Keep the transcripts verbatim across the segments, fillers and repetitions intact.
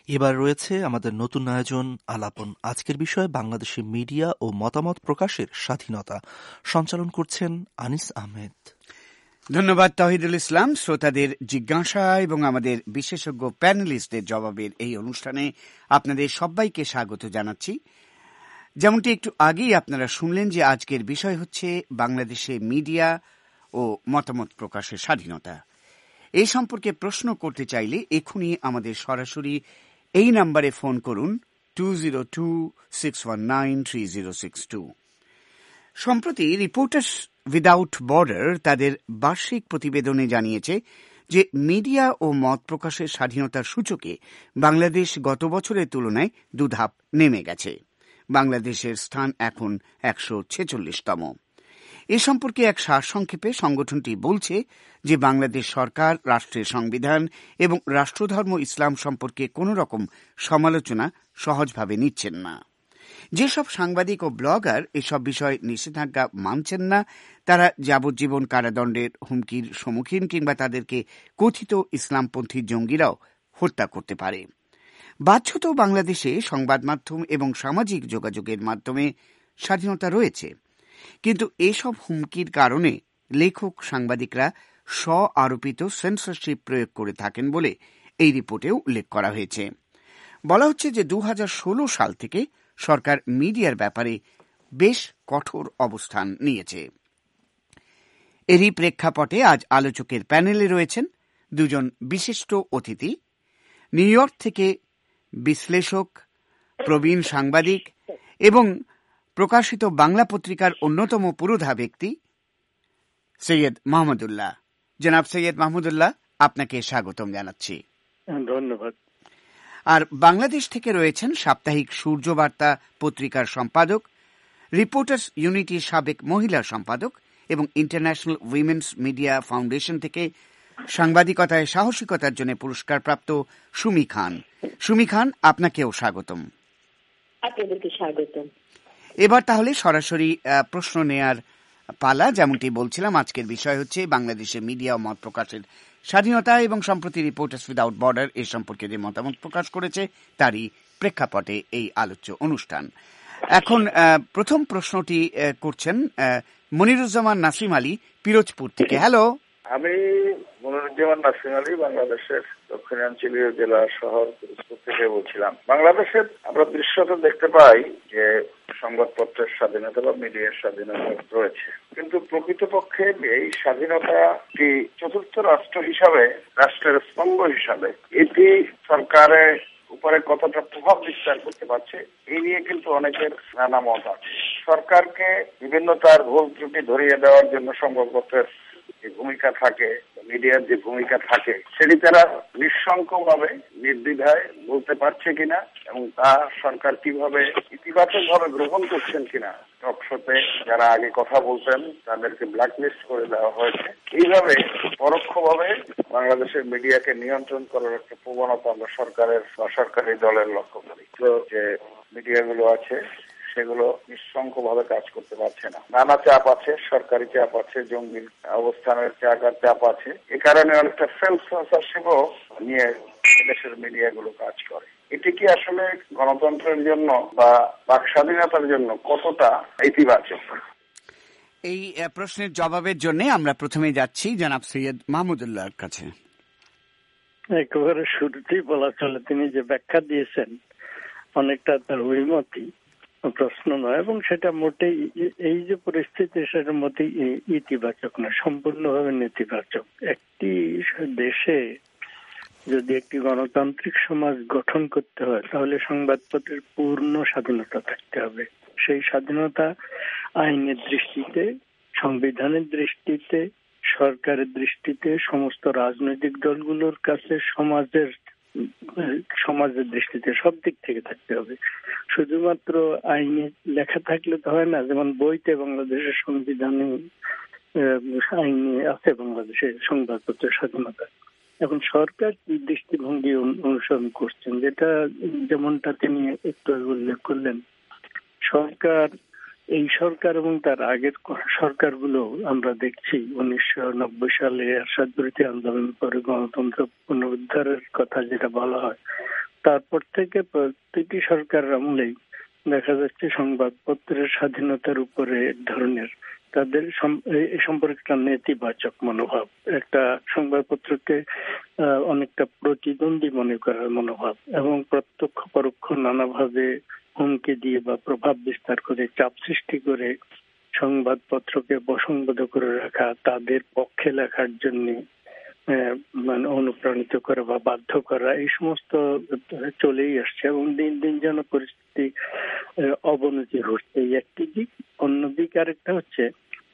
এবার রয়েছে আমাদের নতুন আয়োজন আলাপন। আজকের বিষয় বাংলাদেশে মিডিয়া ও মতামত প্রকাশের স্বাধীনতা। সঞ্চালন করছেন আনিস আহমেদ। ধন্যবাদ তহিদুল ইসলাম। শ্রোতাদের জিজ্ঞাসা এবং আমাদের বিশেষজ্ঞ প্যানেলিস্টদের জবাবের এই অনুষ্ঠানে আপনাদের সবাইকে স্বাগত জানাচ্ছি। যেমনটি একটু আগেই আপনারা শুনলেন যে আজকের বিষয় হচ্ছে বাংলাদেশে মিডিয়া ও মতামত প্রকাশের স্বাধীনতা। এই সম্পর্কে প্রশ্ন করতে চাইলে এখনই আমাদের সরাসরি এই নম্বরে ফোন করুন two zero two six one nine three zero six two. সম্প্রতি রিপোর্টার্স উইদাউট বর্ডার তাদের বার্ষিক প্রতিবেদনে জানিয়েছে যে মিডিয়া ও মত প্রকাশের স্বাধীনতার সূচকে বাংলাদেশ গত বছরের তুলনায় দুধাপ নেমে গেছে। বাংলাদেশের স্থান এখন একশো ছেচল্লিশতম। এ সম্পর্কে এক সারসংক্ষেপে সংগঠনটি বলছে যে বাংলাদেশ সরকার রাষ্ট্রের সংবিধান এবং রাষ্ট্রধর্ম ইসলাম সম্পর্কে কোনো রকম সমালোচনা সহজভাবে নিচ্ছেন না। যেসব সাংবাদিক ও ব্লগার এসব বিষয় নিষেধাজ্ঞা মানছেন না, তারা যাবজ্জীবন কারাদণ্ডের হুমকির সম্মুখীন কিংবা তাদেরকে কথিত ইসলামপন্থী জঙ্গিরাও হত্যা করতে পারে। বাহ্যত বাংলাদেশে সংবাদ মাধ্যম এবং সামাজিক যোগাযোগের মাধ্যমে স্বাধীনতা রয়েছে, কিন্তু এসব হুমকির কারণে লেখক সাংবাদিকরা স্ব আরোপিত সেন্সরশিপ প্রয়োগ করে থাকেন বলে এই রিপোর্টেও উল্লেখ করা হয়েছে। বলা হচ্ছে যে দু হাজার ষোলো সাল থেকে সরকার মিডিয়ার ব্যাপারে বেশ কঠোর অবস্থান নিয়েছে। এরই প্রেক্ষাপটে আজ আলোচকের প্যানেলে রয়েছেন দুজন বিশিষ্ট অতিথি। নিউ ইয়র্ক থেকে বিশ্লেষক, প্রবীণ সাংবাদিক এবং প্রকাশিত বাংলা পত্রিকার অন্যতম পুরোধা ব্যক্তি সৈয়দ মাহমুদুল্লাহ। জনাব সৈয়দ মাহমুদুল্লাহ, আপনাকে স্বাগতম জানাচ্ছি। ধন্যবাদ। আর বাংলাদেশ থেকে রয়েছেন সাপ্তাহিক সূর্যবার্তা পত্রিকার সম্পাদক, রিপোর্টার্স ইউনিটির সাবেক মহিলা সম্পাদক এবং ইন্টারন্যাশনাল উইমেন্স মিডিয়া ফাউন্ডেশন থেকে সাংবাদিকতায় সাহসিকতার জন্য পুরস্কারপ্রাপ্ত সুমি খান। সুমি খান, আপনাকেও স্বাগতম। আপনাদেরকে স্বাগতম। এবার তাহলে সরাসরি প্রশ্ন নেয়ার পালা। যেমনটি বলছিলাম, আজকের বিষয় হচ্ছে বাংলাদেশে মিডিয়া ও মত প্রকাশের স্বাধীনতা এবং সম্প্রতি রিপোর্টার্স উইদাউট বর্ডার এ সম্পর্কে যে মতামত প্রকাশ করেছে তারই প্রেক্ষাপটে এই আলোচ্য অনুষ্ঠান। এখন প্রথম প্রশ্নটি করছেন মনিরুজ্জামান নাসিম আলী পিরোজপুর থেকে। হ্যালো। আমি মনিরুজ্জামান নাসিম আলী বাংলাদেশের দক্ষিণাঞ্চলীয় জেলা শহর পিরোজপুর থেকে বলছিলাম। বাংলাদেশের আমরা দৃশ্যত দেখতে পাই যে সংবাদপত্রের স্বাধীনতা বা মিডিয়ার স্বাধীনতা রয়েছে, কিন্তু প্রকৃতপক্ষে এই স্বাধীনতাটি চতুর্থ রাষ্ট্র হিসাবে, রাষ্ট্রের স্তম্ভ হিসাবে এটি সরকারের উপরে কতটা প্রভাব বিস্তার করতে পারছে এই নিয়ে কিন্তু অনেকের নানা মত আছে। সরকারকে বিভিন্ন তার ভুল ত্রুটি ধরিয়ে দেওয়ার জন্য সংবাদপত্রের যে ভূমিকা থাকে, মিডিয়ার যে ভূমিকা থাকে, সেটি তারা নিঃশঙ্কভাবে নির্দ্বিধায় বলতে পারছে কিনা এবং তা সরকার কিভাবে ইতিবাচক ভাবে গ্রহণ করছেন কিনা। টকশোতে যারা আগে কথা বলতেন তাদেরকে ব্ল্যাকলিস্ট করে দেওয়া হয়েছে। এইভাবে পরোক্ষভাবে বাংলাদেশের মিডিয়াকে নিয়ন্ত্রণ করার একটা প্রবণতা আমরা সরকারের বা সরকারি দলের লক্ষ্য করি। তো যে মিডিয়াগুলো আছে সেগুলো নিঃশঙ্কভাবে কাজ করতে পারছে না। নানা চাপ আছে, সরকারি চাপ আছে, জঙ্গি অবস্থানের চাপ আছে। এ কারণে অনেকটা সেলফ সেন্সরশিপও নিয়ে দেশের মিডিয়াগুলো কাজ করে। এটি কি আসলে গণতন্ত্রের জন্য বা বাক স্বাধীনতার জন্য কতটা ইতিবাচক? এই প্রশ্নের জবাবের জন্য আমরা প্রথমে যাচ্ছি জনাব সৈয়দ মাহমুদুল্লাহর কাছে। একেবারে শুরুতেই বলা চলে তিনি যে ব্যাখ্যা দিয়েছেন অনেকটা তার অভিমতই, প্রশ্ন নয়, এবং সেটা মোটেই এই যে পরিস্থিতি সেটার মোটেই ইতিবাচক নয়, সম্পূর্ণভাবে নেতিবাচক। একটি দেশে যদি একটি গণতান্ত্রিক সমাজ গঠন করতে হয় তাহলে সংবাদপত্রের পূর্ণ স্বাধীনতা থাকতে হবে। সেই স্বাধীনতা আইনের দৃষ্টিতে, সংবিধানের দৃষ্টিতে, সরকারের দৃষ্টিতে, সমস্ত রাজনৈতিক দলগুলোর কাছে, সমাজের সমাজের দৃষ্টিতে, সব দিক থেকে থাকতে হবে। শুধুমাত্র আইনে লেখা থাকলে তো হয় না। যেমন বইতে বাংলাদেশের সংবিধানে আইনে আছে বাংলাদেশের সংবাদপত্রের স্বাধীনতা। এখন সরকার কি দৃষ্টিভঙ্গি অনুসরণ করছেন, যেটা যেমনটা তিনি একটু উল্লেখ করলেন, সরকার, এই সরকার এবং তার আগের সরকারগুলো আমরা দেখছি উনিশশো নব্বই সালে এরশাদ বিরোধী আন্দোলন করে গণতন্ত্র পুনরুদ্ধারের কথা যেটা বলা হয়, তারপর থেকে প্রতিটি সরকার আমলেই দেখা যাচ্ছে সংবাদপত্রের স্বাধীনতার উপরে এক ধরনের তাদের এই সম্পর্কে একটা নেতিবাচক মনোভাব, একটা সংবাদপত্রকে অনেকটা প্রতিদ্বন্দ্বী মনে করার মনোভাব এবং প্রত্যক্ষ পরোক্ষ নানাভাবে হুমকি দিয়ে বা প্রভাব বিস্তার করে চাপ সৃষ্টি করে সংবাদপত্রকে বসংবদ্ধ করে রাখা, তাদের পক্ষে লেখার জন্য মানে অনুপ্রাণিত করা বা বাধ্য করা, এই সমস্ত চলেই আসছে এবং দিন দিন যেন পরিস্থিতি অবনতি ঘটছে। এই একটি দিক। অন্য দিক আরেকটা হচ্ছে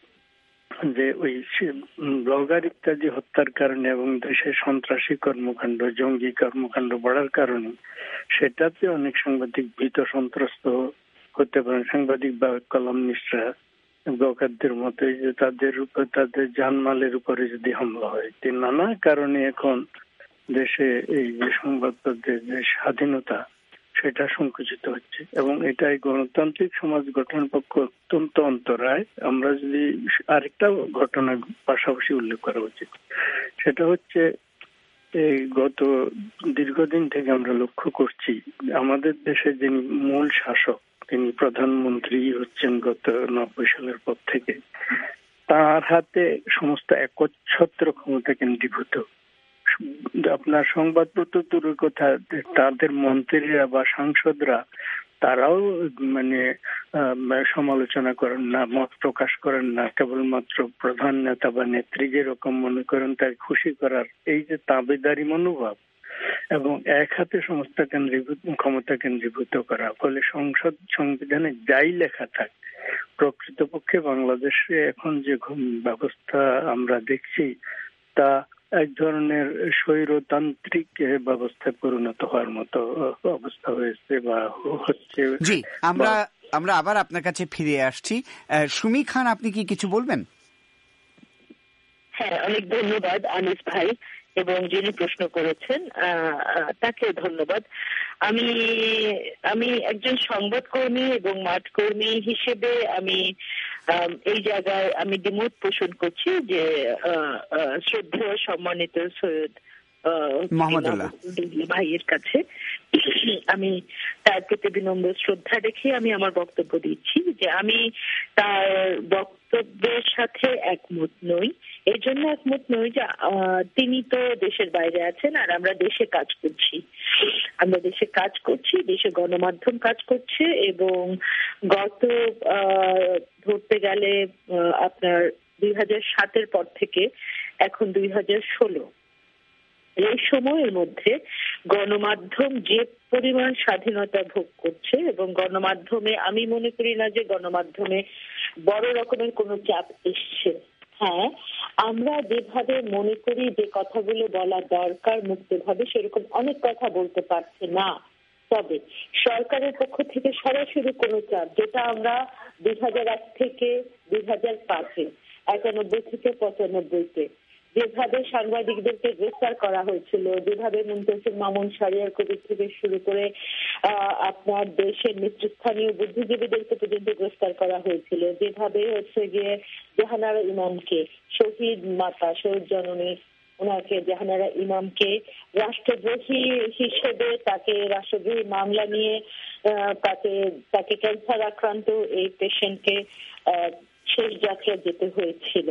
যে ওই ব্লগার ইত্যাদি হত্যার কারণে এবং দেশে সন্ত্রাসী কর্মকাণ্ড, জঙ্গি কর্মকাণ্ড বাড়ার কারণে সেটাতে অনেক সাংবাদিক ভীত সন্ত্রস্ত হতে পারেন। সাংবাদিক বা কলামনিস্টরা ব্লগারদের মতো যে তাদের উপর, তাদের জানমালের উপরে যদি হামলা হয়, নানা কারণে এখন দেশে এই যে সংবাদপত্রের যে স্বাধীনতা সেটা সংকুচিত হচ্ছে এবং এটাই গণতান্ত্রিক সমাজ গঠনের পক্ষে অত্যন্ত অন্তরায়। আমরা যদি আরেকটা ঘটনা পাশাপাশি উল্লেখ করা উচিত, সেটা হচ্ছে এই গত দীর্ঘদিন থেকে আমরা লক্ষ্য করছি আমাদের দেশে যিনি মূল শাসক, তিনি প্রধানমন্ত্রী হচ্ছেন গত নব্বই সালের পর থেকে, তার হাতে সমস্ত একচ্ছত্র ক্ষমতা কেন্দ্রীভূত। আপনার সংবাদপত্র দূরের কথা, তাদের মন্ত্রীরা বা সাংসদরা তারাও মানে সমালোচনা করেন না, মত প্রকাশ করেন না, কেবলমাত্র প্রধান নেতা বা নেত্রী যেরকম মনে করেন তাই খুশি করার এই যে তাবেদারি মনোভাব এবং এক হাতে সমস্ত কেন্দ্রীভূত ক্ষমতা কেন্দ্রীভূত করা, ফলে সংসদ সংবিধানে যাই লেখা থাক, প্রকৃতপক্ষে বাংলাদেশে এখন যে ব্যবস্থা আমরা দেখছি তা এক ধরনের স্বৈরতান্ত্রিক ব্যবস্থায় পরিণত হওয়ার মতো অবস্থা হয়েছে বা হচ্ছে। জি, আমরা আমরা আবার আপনার কাছে ফিরে আসছি। সুমি খান, আপনি কি কিছু বলবেন? হ্যাঁ, অনেক ধন্যবাদ আনিস ভাই এবং যিনি প্রশ্ন করেছেন তাকে ধন্যবাদ। আমি আমি একজন সংবাদকর্মী এবং মাঠকর্মী হিসেবে আমি এই জায়গায় আমি দ্বিমত পোষণ করছি যে শ্রদ্ধেয় সম্মানিত সৈয়দ মাহমুদুল্লাহ ভাইয়ের কাছে আমি তার প্রতি বিনম্র শ্রদ্ধা রেখে আমি আমার বক্তব্য দিচ্ছি যে আমি তার বক্তব্যের সাথে একমত নই। এর জন্য একমত নই যে তিনি তো দেশের বাইরে আছেন আর আমরা দেশে কাজ করছি। আমরা দেশে কাজ করছি, দেশে গণমাধ্যম কাজ করছে এবং গত ধরতে গেলে আপনার দুই হাজার সাতের পর থেকে এখন দুই হাজার ষোলো এই সময়ের মধ্যে গণমাধ্যম যে পরিমাণ স্বাধীনতা ভোগ করছে এবং গণমাধ্যমে আমি মনে করি না যে গণমাধ্যমে বড় রকমের কোনো চাপ এসছে। হ্যাঁ, আমরা যেভাবে মনে করি যে কথাগুলো বলা দরকার মুক্তভাবে সেরকম অনেক কথা বলতে পারছে না। তবে সরকারের পক্ষ থেকে সরাসরি কোনো চাপ, যেটা আমরা দুই হাজার এক থেকে দুই হাজার পাঁচে একানব্বই থেকে পঁচানব্বইতে যেভাবে সাংবাদিকদেরকে গ্রেফতার করা হয়েছিল, যেভাবে মুনতাসির মামুন, শাহরিয়ার কবির থেকে শুরু করে আপনার দেশের নেতৃস্থানীয় বুদ্ধিজীবীদেরকে পর্যন্ত গ্রেফতার করা হয়েছিল, যেভাবে হচ্ছে গিয়ে জাহানারা ইমামকে, শহীদ মাতা, শহীদ জননী ওনাকে, জাহানারা ইমামকে রাষ্ট্রদ্রোহী হিসেবে তাকে রাষ্ট্রদ্রোহী মামলা নিয়ে তাকে তাকে ক্যান্সার আক্রান্ত এই পেশেন্টকে শেষ যাত্রা যেতে হয়েছিল।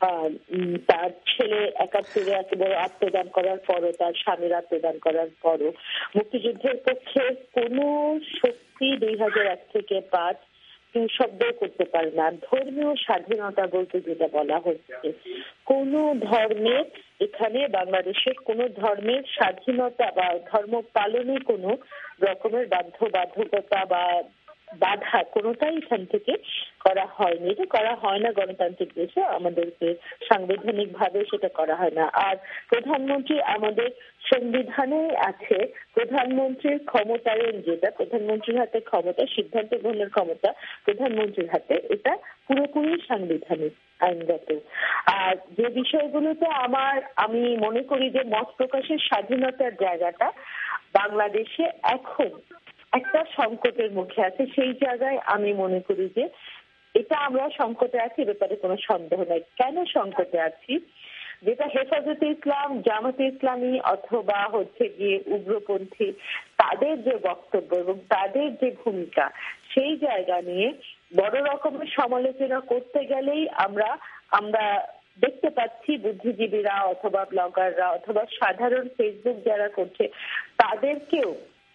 তার ছেলে একাত্তরে এত বড় আত্মদান করার পরও, তার স্বামীর আত্মদান করার পরও মুক্তিযুদ্ধের পক্ষে কোনো শক্তি দুই হাজার এক থেকে পাঁচ শব্দ করতে পারে না। ধর্মীয় স্বাধীনতা বলতে যেটা বলা হচ্ছে, কোন ধর্মের এখানে বাংলাদেশের কোন ধর্মের স্বাধীনতা বা ধর্ম পালনে কোনো রকমের বাধ্যবাধকতা বা বাধা কোনোটাই এখান থেকে করা হয়নি। এটা করা হয় না গণতান্ত্রিক দেশে, আমাদেরকে সাংবিধানিক ভাবে সেটা করা হয় না। আর প্রধানমন্ত্রী আমাদের সংবিধানে আছে, প্রধানমন্ত্রীর ক্ষমতায়ন, যেটা প্রধানমন্ত্রীর হাতে ক্ষমতা, সিদ্ধান্ত গ্রহণের ক্ষমতা প্রধানমন্ত্রীর হাতে, এটা পুরোপুরি সাংবিধানিক আইনগত। আর যে বিষয়গুলোতে আমার আমি মনে করি যে মত প্রকাশের স্বাধীনতার জায়গাটা বাংলাদেশে এখন একটা সংকটের মুখে আছে, সেই জায়গায় আমি মনে করি যে এটা আমরা সংকটে আছি, ব্যাপারে কোনো সন্দেহ নাই। কেন সংকটে আছি? যেটা হেফাজতে ইসলাম, জামাতে ইসলামী অথবা হচ্ছে গিয়ে উগ্রপন্থী, তাদের যে বক্তব্য এবং তাদের যে ভূমিকা, সেই জায়গা নিয়ে বড় রকমের সমালোচনা করতে গেলেই আমরা আমরা দেখতে পাচ্ছি বুদ্ধিজীবীরা অথবা ব্লগাররা অথবা সাধারণ ফেসবুক যারা করছে তাদেরকেও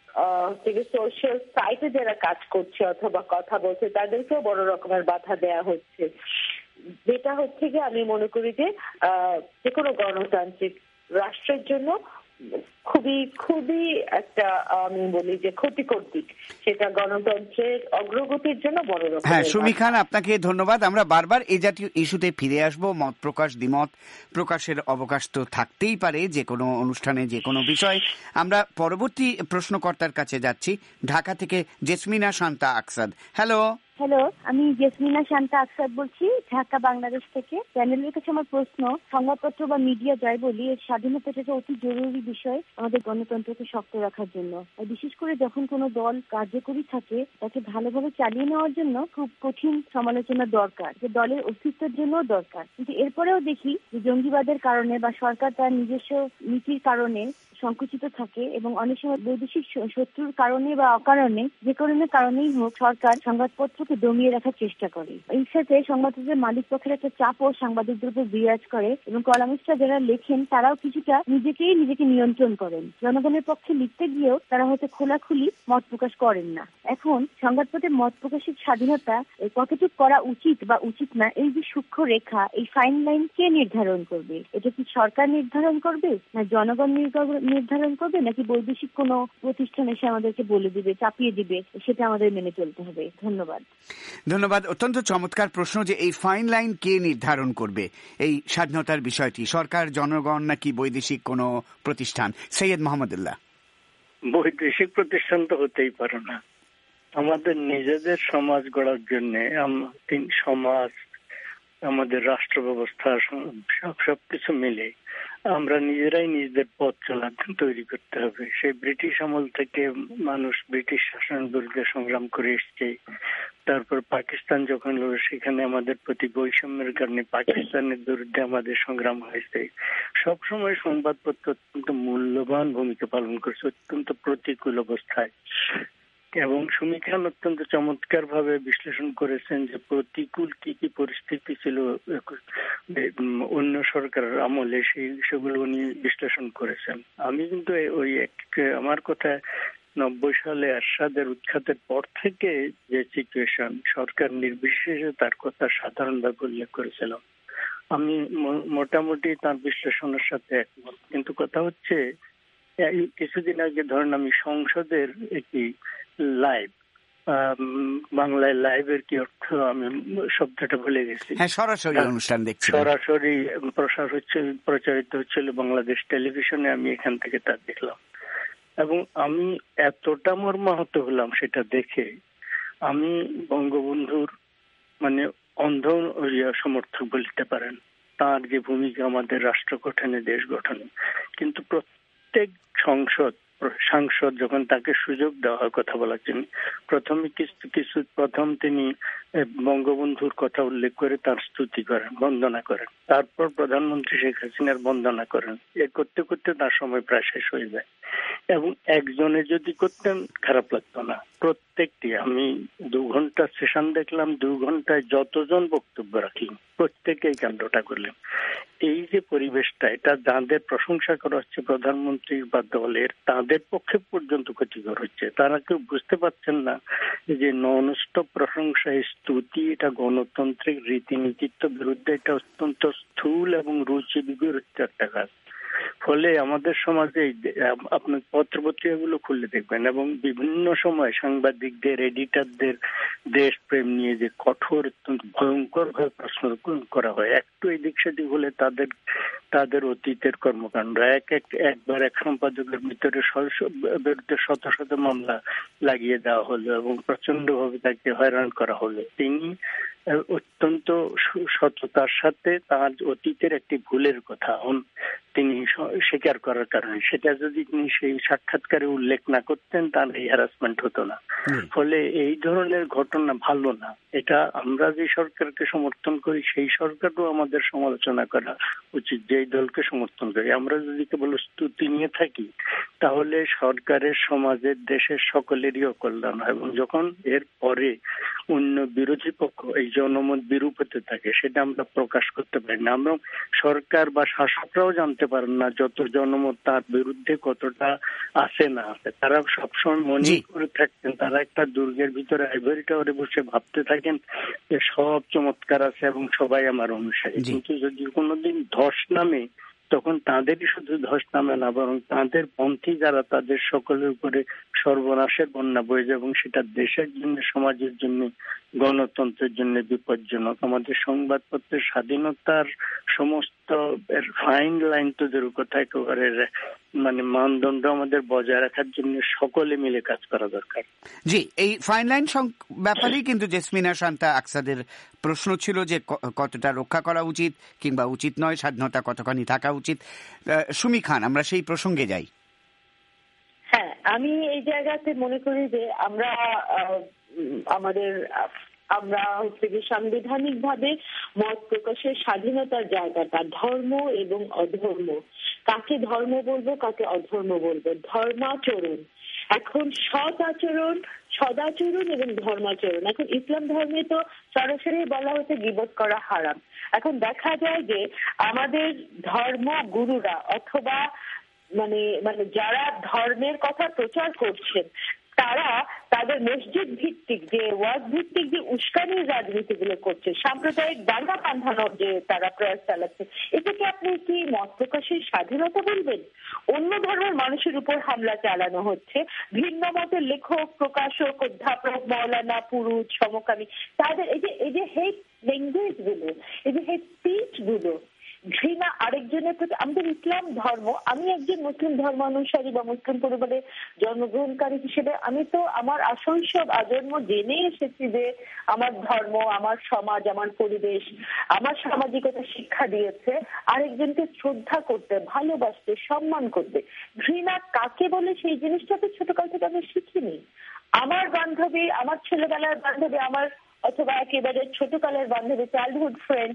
সোশ্যাল সাইটে যারা কাজ করছে অথবা কথা বলছে তাদেরকেও বড় রকমের বাধা দেয়া হচ্ছে, যেটা হচ্ছে যে আমি মনে করি যে যে কোনো গণতান্ত্রিক রাষ্ট্রের জন্য খুবই খুবই একটা আমি বলি যে ক্ষতিকর দিক, সেটা গণতন্ত্রের অগ্রগতির জন্য বড় রকম। হ্যাঁ, সুমি খান, আপনাকে ধন্যবাদ। আমরা বারবার এই জাতীয় ইস্যুতে ফিরে আসবো। মত প্রকাশ, দ্বিমত প্রকাশের অবকাশ তো থাকতেই পারে যে কোনো অনুষ্ঠানে, যে কোনো বিষয়। আমরা পরবর্তী প্রশ্নকর্তার কাছে যাচ্ছি। ঢাকা থেকে জেসমিনা শান্তা আকসাদ। হ্যালো। হ্যালো, আমি জেসমিনা শান্তা আকসাদ বলছি, ঢাকা বাংলাদেশ থেকে। চ্যানেলের কাছে আমার প্রশ্ন, সংবাদপত্র বা মিডিয়া যাই বলি, এর স্বাধীনতাটা একটা অতি জরুরি বিষয় আমাদের গণতন্ত্রকে শক্ত রাখার জন্য। বিশেষ করে যখন কোনো দল কার্যকরী থাকে তাকে ভালোভাবে চালিয়ে নেওয়ার জন্য খুব কঠিন সমালোচনা দরকার, যে দলের অস্তিত্বের জন্য দরকার। কিন্তু এরপরেও দেখি যে জঙ্গিবাদের কারণে বা সরকার তার নিজস্ব নীতির কারণে সংকুচিত থাকে এবং অনেক সময় বৈদেশিক শত্রুর কারণে বা অকারণে, যে কোনো কারণেই হোক, সরকার সংবাদপত্রকে দমিয়ে রাখার চেষ্টা করে। এই সাথে সংবাদপত্রের মালিক পক্ষের একটা চাপও সাংবাদিকদের উপর বিরাজ করে এবং কলামিস্টরা যারা লেখেন তারাও কিছুটা নিজেকেই নিজেকে নিয়ন্ত্রণ করেন। জনগণের পক্ষে লিখতে গিয়েও তারা হয়তো খোলাখুলি মত প্রকাশ করেন না। এখন সংবাদপত্রের মত প্রকাশের স্বাধীনতা কতটুকু করা উচিত বা উচিত না, এই যে সূক্ষ্ম রেখা, এই ফাইন লাইন কে নির্ধারণ করবে? এটা কি সরকার নির্ধারণ করবে, না জনগণ নির্ধারণ করবে, নাকি বৈদেশিক কোনো প্রতিষ্ঠান এসে আমাদেরকে বলে দিবে, চাপিয়ে দিবে? সেটা আমাদের মেনে চলতে হবে। ধন্যবাদ। ধন্যবাদ। অত্যন্ত চমৎকার প্রশ্ন যে এই ফাইন লাইন কে নির্ধারণ করবে এই স্বাধীনতার বিষয়টি, সরকার, জনগণ নাকি বৈদেশিক কোনো প্রতিষ্ঠান? সৈয়দ মোহাম্মদুল্লাহ। বৈদেশিক প্রতিষ্ঠান তো হতেই পারে না। আমাদের নিজেদের সমাজ গড়ার জন্য সমাজ, আমাদের রাষ্ট্র ব্যবস্থা সব সবকিছু মিলে আমরা নিজেরাই নিজেদের পথ চলা তৈরি করতে হবে। সেই ব্রিটিশ আমল থেকে মানুষ ব্রিটিশ শাসনের বিরুদ্ধে সংগ্রাম করে এসছে। তারপর পাকিস্তান যখন হলো, সেখানে আমাদের প্রতি বৈষম্যের কারণে পাকিস্তানের বিরুদ্ধে আমাদের সংগ্রাম হয়েছে। সবসময় সংবাদপত্র অত্যন্ত মূল্যবান ভূমিকা পালন করছে অত্যন্ত প্রতিকূল অবস্থায়। এবং সুমি খান অত্যন্ত চমৎকার ভাবে বিশ্লেষণ করেছেন যে প্রতিকূল কি কি পরিস্থিতি ছিল অন্য সরকারের আমলে, সেই সেগুলো উনি বিশ্লেষণ করেছেন। আমি কিন্তু ওই আমার কথা নব্বই সালে এরশাদের উৎখাতের পর থেকে যে সিচুয়েশন, সরকার নির্বিশেষে তার কথা সাধারণভাবে উল্লেখ করেছিলাম। আমি মোটামুটি তার বিশ্লেষণের সাথে একমত। কিন্তু কথা হচ্ছে, কিছুদিন আগে ধরেন আমি সংসদের একটি লাইভ, বাংলায় লাইভের কি অর্থ আমি শব্দটা ভুলে গেছি, সরাসরি অনুষ্ঠান দেখছি, সরাসরি প্রসার হচ্ছে, প্রচারিত হচ্ছিল বাংলাদেশ টেলিভিশনে। আমি এখান থেকে তা দেখলাম এবং আমি এতটা মর্মাহত হলাম সেটা দেখে। আমি বঙ্গবন্ধুর মানে অন্ধ সমর্থক বলতে পারেন, তার যে ভূমিকা আমাদের রাষ্ট্র গঠনে, দেশ গঠনে। কিন্তু প্রত্যেক সংসদ সাংসদ যখন তাকে সুযোগ দেওয়া হয় কথা বলার জন্য, প্রথমে কিছু কিছু প্রথম তিনি বঙ্গবন্ধুর কথা উল্লেখ করে তার স্তুতি করেন, বন্দনা করেন। তারপর প্রধানমন্ত্রী শেখ হাসিনার বন্দনা করেন। এ করতে করতে তার সময় প্রায় শেষ হয়ে যায়। এবং একজনে যদি করতেন খারাপ লাগতো না। প্রত্যেকটি, আমি দু ঘন্টা সেশন দেখলাম, দু ঘন্টায় যতজন বক্তব্য রাখলেন প্রত্যেকেই কাণ্ডটা করলেন। এই যে পরিবেশটা, এটা যাদের প্রশংসা করা হচ্ছে প্রধানমন্ত্রী বা দলের, তাদের পক্ষে পর্যন্ত ক্ষতিকর হচ্ছে। তারা কেউ বুঝতে পারছেন না যে নন স্টপ প্রশংসা, স্তুতি, এটা গণতান্ত্রিক রীতিনীতির বিরুদ্ধে, এটা অত্যন্ত স্থূল এবং রুচি বিপরীত একটা কাজ। ফলে আমাদের সমাজে আপনার পত্রপত্রিকাগুলো খুলে দেখবেন এবং বিভিন্ন সময় সাংবাদিকদের, এডিটরদের দেশপ্রেম নিয়ে যে কঠোর, ভয়ঙ্কর ভাবে প্রশ্ন করা হয়। একটু এদিক সেদিক হলে তাদের তাদের অতীতের কর্মকাণ্ড, এক এক একবার এক সম্পাদকের ভিতরে বিরুদ্ধে শত শত মামলা লাগিয়ে দেওয়া হলো এবং প্রচন্ড ভাবে তাকে হয়রান করা হলো। তিনি অত্যন্ত সততার সাথে তার অতীতের একটি ভুলের কথা তিনি স্বীকার করার কারণে, সেটা যদি তিনি সেই সাক্ষাৎকারে উল্লেখ না করতেন তাহলে এই হ্যারাসমেন্ট হতো না। ফলে এই ধরনের ঘটনা ভালো না। এটা আমরা যে সরকারকে সমর্থন করি সেই সরকারও আমাদের সমালোচনা করা উচিত, যেই দলকে সমর্থন করি। আমরা যদি কেবল স্তুতি নিয়ে থাকি তাহলে সরকারের, সমাজের, দেশের সকলেরই অকল্যাণ হয়। এবং যখন এর পরে অন্য বিরোধী পক্ষ এই জনমত বিরূপ হতে থাকে সেটা আমরা প্রকাশ করতে পারি না। আমরা সরকার বা শাসকরাও জানতে পারেন না যত জনমত তার বিরুদ্ধে কতটা আছে না আছে। তারা সবসময় মনে করে থাকতেন, তারা একটা দুর্গের ভিতরে আইভরি টাওয়ারে বসে ভাবতে থাকেন যে সব চমৎকার আছে এবং সবাই আমার অনুসারী। কিন্তু যদি কোনোদিন ধস নামে তখন তাদেরই শুধু ধস নামে না, বরং তাদের পন্থী যারা তাদের সকলের উপরে সর্বনাশের বন্যা বয়ে যায় এবং সেটা দেশের জন্য, সমাজের জন্য, গণতন্ত্রের জন্য বিপজ্জনক। আমাদের সংবাদপত্রের স্বাধীনতার সমস্ত ফাইন লাইন তো দূরের কথা, একেবারে মানে মানদণ্ড আমাদের বজায় রাখার জন্য সকলে মিলে কাজ করা দরকার। জি, এই ফাইন লাইন ব্যাপারেই কিন্তু জেসমিনা শান্তা আকসাদের প্রশ্ন ছিল যে কতটা রক্ষা করা উচিত কিংবা উচিত নয়, স্বাধীনতা কতখানি থাকা উচিত। সুমি খান, আমরা সেই প্রসঙ্গে যাই। হ্যাঁ, আমি এই জায়গাতে মনে করি যে আমরা আমাদের আমরা হচ্ছে যে সাংবিধানিক ভাবে মত প্রকাশের স্বাধীনতার জায়গাটা, ধর্ম এবং অধর্ম, কাকে ধর্ম বলবো কাকে অধর্ম বলবো, ধর্মাচরণ, এখন সৎ আচরণ, সদাচরণ এবং ধর্মাচরণ। এখন ইসলাম ধর্মে তো সরাসরি বলা হচ্ছে গীবত করা হারাম। এখন দেখা যায় যে আমাদের ধর্ম গুরুরা অথবা মানে মানে যারা ধর্মের কথা প্রচার করছেন তারা তাদের মসজিদ ভিত্তিক যে ওয়াজ ভিত্তিক যে উস্কানির রাজনীতিগুলো করছে, সাম্প্রদায়িক দাঙ্গা বাঁধানোর যে তারা প্রয়াস চালাচ্ছে, এটাকে আপনি কি মত প্রকাশের স্বাধীনতা বলবেন? অন্য ধর্মের মানুষের উপর হামলা চালানো হচ্ছে, ভিন্ন মতের লেখক, প্রকাশক, অধ্যাপক, মৌলানা, পুরুষ, সমকামী, তাদের এই যে এই যে হেট ল্যাঙ্গুয়েজ গুলো, এই যে হেট স্পিচ গুলো, ঘৃণা আরেকজনের প্রতি। আমাদের ইসলাম ধর্ম, আমি একজন মুসলিম ধর্মানুসারী বা মুসলিম পরিবারে জন্মগ্রহণকারী হিসেবে আমি তো আমার শৈশব আজন্ম জেনে এসেছি যে আমার ধর্ম, আমার সমাজ, আমার পরিবেশ, আমার সামাজিকতা শিক্ষা দিয়েছে আরেকজনকে শ্রদ্ধা করতে, ভালোবাসতে, সম্মান করতে। ঘৃণা কাকে বলে সেই জিনিসটা তো ছোটকাল থেকে আমি শিখিনি। আমার বান্ধবী, আমার ছেলেবেলার বান্ধবী, আমার অথবা একেবারে ছোটকালের বান্ধবী, চাইল্ডহুড ফ্রেন্ড,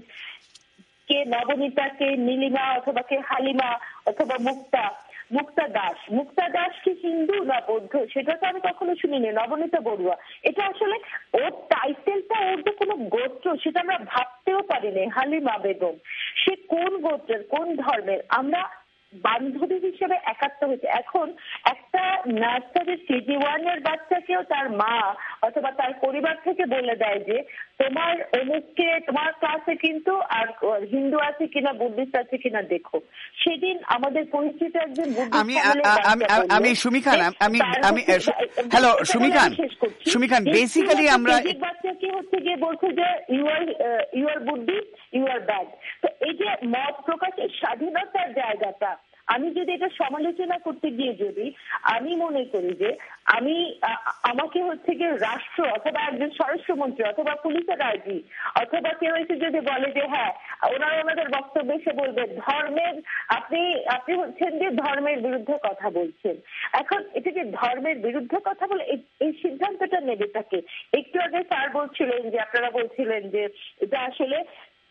কে নবনীতা, কে নীলিমা, অথবা কে হালিমা, অথবা মুক্তা, মুক্তা দাস। মুক্তা দাস কি হিন্দু না বৌদ্ধ সেটা তো আমি কখনো শুনিনি। নবনীতা বড়ুয়া, এটা আসলে ওর টাইটেলটা, ওর যে কোনো গোত্র সেটা আমরা ভাবতেও পারিনি। হালিমা বেগম, সে কোন গোত্রের, কোন ধর্মের, আমরা বান্ধবী হিসেবে একাত্ম হয়েছে। এখন একটা নার্সারির কেজি ওয়ানের বাচ্চাকেও তার মা অথবা তার পরিবার থেকে বলে দেয় যে তোমার অমুককে, তোমার ক্লাসে কিন্তু আর হিন্দু আছে কিনা, বুদ্ধিস্ট আছে কিনা দেখো। সেদিন আমাদের পরিচিত একজন আমি আমি সুমি খান, আমি আমি হ্যালো সুমি খান, সুমি খান বেসিক্যালি আমরা বাচ্চাকে হচ্ছে গিয়ে বলছে যে you are you are Buddhist, you are bad. তো এই যে মত প্রকাশের স্বাধীনতার জায়গাটা, আমি যদি এটা সমালোচনা করতে গিয়ে যদি আমি মনে করি যে আমি আমাকে হচ্ছে গিয়ে রাষ্ট্র অথবা একজন স্বরাষ্ট্রমন্ত্রী অথবা পুলিশের আইজি অথবা কেউ এসে যদি বলে যে হ্যাঁ ওনারা ওনাদের বক্তব্যে এসে বলবে ধর্মের, আপনি আপনি হচ্ছেন যে ধর্মের বিরুদ্ধে কথা বলছেন। এখন এটা যে ধর্মের বিরুদ্ধে কথা বলে এই সিদ্ধান্তটা নেবে তাকে। একটু আগে স্যার বলছিলেন যে আপনারা বলছিলেন যে এটা আসলে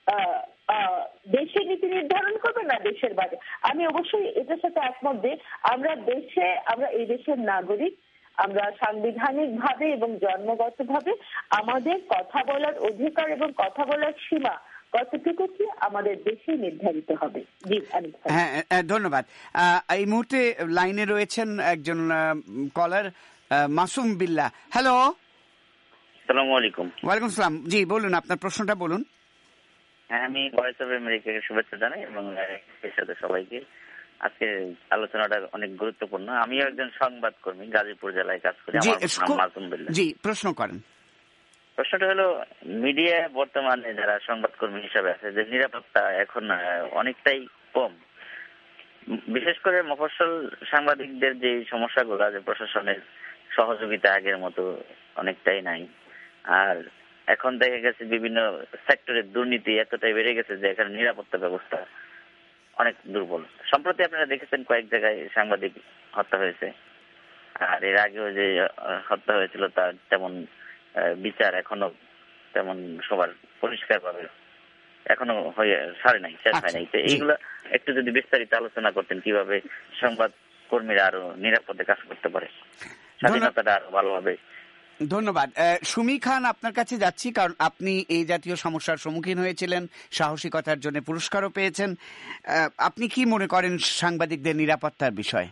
দেশের নীতি নির্ধারণ করবে না দেশের বাইরে। আমি অবশ্যই এটার সাথে একমত যে আমরা দেশে, আমরা এই দেশের নাগরিক, আমরা সাংবিধানিক ভাবে এবং জন্মগত ভাবে আমাদের কথা বলার অধিকার এবং কথা বলার সীমা কতটুকু কি আমাদের দেশে নির্ধারিত হবে। জি, হ্যাঁ ধন্যবাদ। এই মুহূর্তে লাইনে রয়েছেন একজন কলার, মাসুম বিল্লাহ। হ্যালো, আসসালামু আলাইকুম। ওয়ালাইকুম সালাম। জি বলুন, আপনার প্রশ্নটা বলুন। হ্যাঁ, আমি ভয়েস অফ আমেরিকাকে শুভেচ্ছা জানাই এবং এর সাথে সবাইকে। আজকে আলোচনাটা অনেক গুরুত্বপূর্ণ। আমিও একজন সংবাদকর্মী, গাজীপুর জেলায় কাজ করি। আমার নাম মাসুম বিল্লাহ। জি, প্রশ্ন করেন। প্রশ্নটা হলো, মিডিয়া বর্তমানে যারা সংবাদকর্মী হিসাবে আছে, যে নিরাপত্তা এখন অনেকটাই কম। বিশেষ করে মফস্বল সাংবাদিকদের যে সমস্যাগুলো, যে প্রশাসনের সহযোগিতা আগের মতো অনেকটাই নাই। আর এখন দেখা গেছে বিভিন্ন সেক্টরের দুর্নীতি এতটাই বেড়ে গেছে যে এখানে নিরাপত্তা ব্যবস্থা অনেক দুর্বল। সম্প্রতি আপনারা দেখেছেন কয়েক জায়গায় সাংবাদিক হত্যা হয়েছে, আর এর আগেও যে হত্যা হয়েছিল তার তেমন বিচার এখনো তেমন সবার পরিষ্কার ভাবে এখনো হয়ে সারে নাই, শেষ হয় নাই। তো এইগুলা একটু যদি বিস্তারিত আলোচনা করতেন কিভাবে সংবাদ কর্মীরা আরো নিরাপদে কাজ করতে পারে, স্বাধীনতাটা আরো ভালোভাবে। ধন্যবাদ। সুমি খান, আপনার কাছে যাচ্ছি, কারণ আপনি এই জাতীয় সমস্যার সম্মুখীন হয়েছিলেন, সাহসিকতার জন্য পুরস্কারও পেয়েছেন। আপনি কি মনে করেন সাংবাদিকদের নিরাপত্তার বিষয়ে?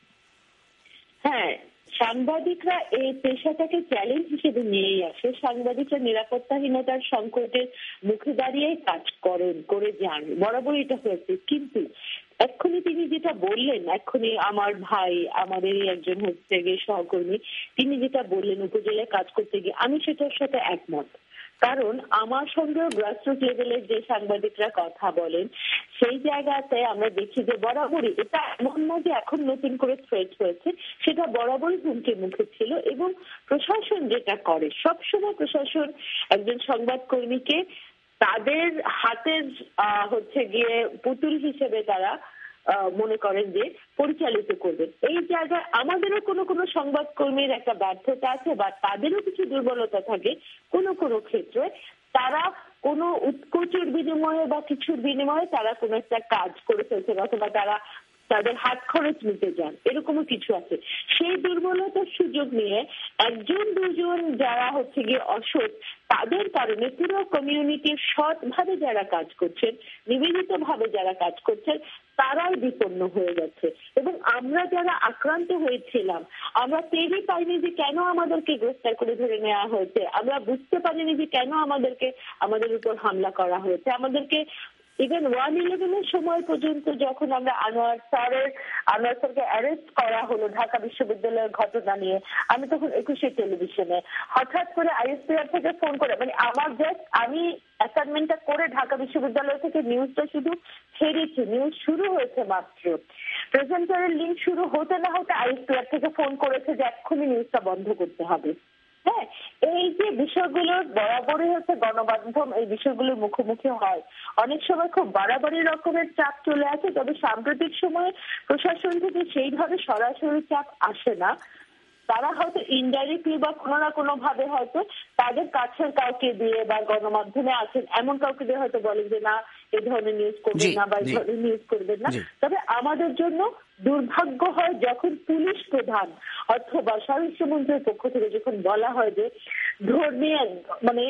হ্যাঁ, সাংবাদিকরা এই পেশাটাকে চ্যালেঞ্জ হিসেবে নিয়েই আসে। সাংবাদিকরা নিরাপত্তাহীনতার সংকটের মুখে দাঁড়িয়ে কাজ করেন, করে যান, বরাবর এটা হয়েছে। কিন্তু এক্ষুনি তিনি যেটা বললেন, এক্ষুনি আমার ভাই, আমাদেরই একজন হচ্ছে গিয়ে সহকর্মী, তিনি যেটা বললেন উপজেলায় কাজ করতে গিয়ে, আমি সেটার সাথে একমত। কারণ আমার সঙ্গে গ্রাসরুট লেভেলের যে সাংবাদিকরা কথা বলেন, সেই জায়গাতে আমরা দেখি যে বরাবরই এটা এমন না যে এখন নতুন করে থ্রেট হয়েছে, সেটা বরাবরই হুমকির মুখে ছিল। এবং প্রশাসন যেটা করে, সবসময় প্রশাসন একজন সংবাদকর্মীকে তাদের হাতের হচ্ছে গিয়ে পুতুল হিসেবে তারা মনে করেন যে পরিচালিত করবেন। এই জায়গায় আমাদেরও কোনো কোনো সংবাদকর্মীর একটা ব্যর্থতা আছে বা তাদেরও কিছু দুর্বলতা থাকে কোনো কোনো ক্ষেত্রে। তারা কোনো উৎকোচের বিনিময়ে বা কিছুর বিনিময়ে তারা কোনো একটা কাজ করে ফেলছেন, অথবা তারা তাদের হাত খরচ নিতে যান, এরকমও কিছু আছে। সেই দুর্বলতার সুযোগ নিয়ে একজন দুজন যারা হচ্ছে গিয়ে অসৎ, তাদের কারণে পুরো কমিউনিটির সৎভাবে যারা কাজ করছেন, নিবেদিত ভাবে যারা কাজ করছেন, তারাই বিপন্ন হয়ে যাচ্ছে। এবং আমরা যারা আক্রান্ত হয়েছিলাম, আমরা টেরই পাইনি যে কেন আমাদেরকে গ্রেফতার করে ধরে নেওয়া হয়েছে, আমরা বুঝতে পারিনি যে কেন আমাদেরকে আমাদের উপর হামলা করা হয়েছে। আমাদেরকে ইভেন ওয়ান ইলেভেনের সময় পর্যন্ত যখন আমরা আনোয়ার স্যারের আনোয়ার স্যারকে অ্যারেস্ট করা হলো ঢাকা বিশ্ববিদ্যালয়ের ঘটনা নিয়ে, আমি তখন একুশে টেলিভিশনে হঠাৎ করে আইএসপিআর থেকে ফোন করে, মানে আমার জাস্ট আমি অ্যাসাইনমেন্টটা করে ঢাকা বিশ্ববিদ্যালয় থেকে নিউজটা শুধু ছেড়েছি, নিউজ শুরু হয়েছে মাত্র, প্রেজেন্টারের লিঙ্ক শুরু হতে না হতে আইএসপিআর থেকে ফোন করেছে যে এক্ষুনি নিউজটা বন্ধ করতে হবে। হ্যাঁ, এই যে বিষয়গুলোর বরাবরই হচ্ছে গণমাধ্যম এই বিষয়গুলোর মুখোমুখি হয়, অনেক সময় খুব বাড়াবাড়ি রকমের চাপ চলে আসে। তবে সাম্প্রতিক সময়ে প্রশাসন থেকে সেইভাবে সরাসরি চাপ আসে না, তারা হয়তো ইনডাইরেক্টলি বা কোনো না কোনো ভাবে হয়তো তাদের কাছের কাউকে দিয়ে বা গণমাধ্যমে আছেন এমন কাউকে দিয়ে হয়তো বলেন যে না এই ধরনের নিউজ করবেন না বা এই ধরনের নিউজ করবেন না। তবে আমাদের জন্য দুর্ভাগ্য হয় যখন পুলিশ প্রধান অথবা স্বরাষ্ট্রমন্ত্রীর পক্ষ থেকে যখন বলা হয় যে ধর্মীয় মানে